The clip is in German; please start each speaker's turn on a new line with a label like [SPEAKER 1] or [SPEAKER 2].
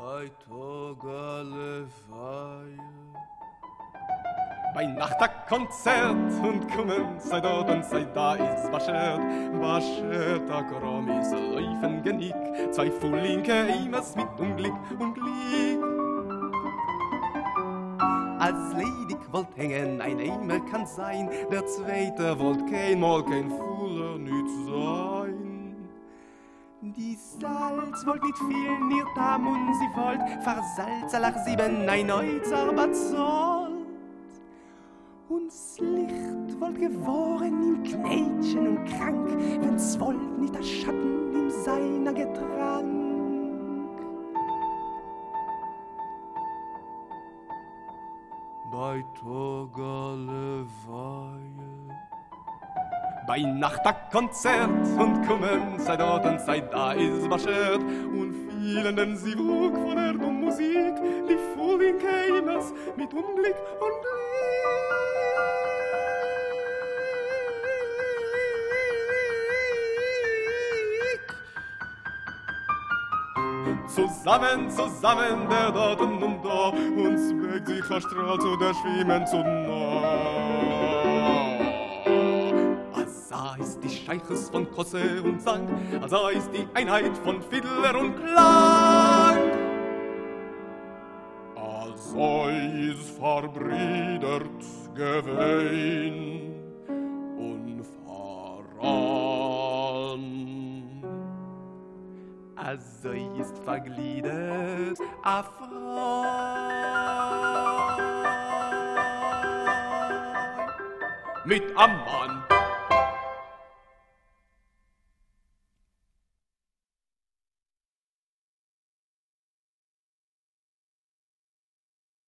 [SPEAKER 1] bei Tag alle Weihe.
[SPEAKER 2] Bei Nachttag-Konzert und kommen, sei dort und sei da, ist waschert, a Kromis läufen genick, zwei Fullinke, immers mit Unglück und Glück. Als ledig wollt hängen, ein Eimer kann sein, der zweite wollt kein Fuller nüt sein. Die Salz wollt nicht viel, ihr Tam und sie wollt, versalz allach 7, ein Neuzer bezahlt. Uns Licht wollt geworden im Knätchen und krank, wenn's wollt nicht der Schatten im seiner Getrank.
[SPEAKER 1] Bei Tag alle Weihe.
[SPEAKER 2] Bei Nachttag-Konzert und kommen, sei dort und sei da, ist waschert und vielen den Sivuk von der Musik, die Fulling Keimers mit Unglück und Glück. Zusammen, der dort und da, uns blickt sich verstrahlt zu der Schwimmen zu nah. Asa ist die Scheiches von Kosse und Sang, Asa ist die Einheit von Fiddler und Klang. Asa ist verbrüdert gewesen und voran. Also ist vergliedert a Frau. Mit am Mann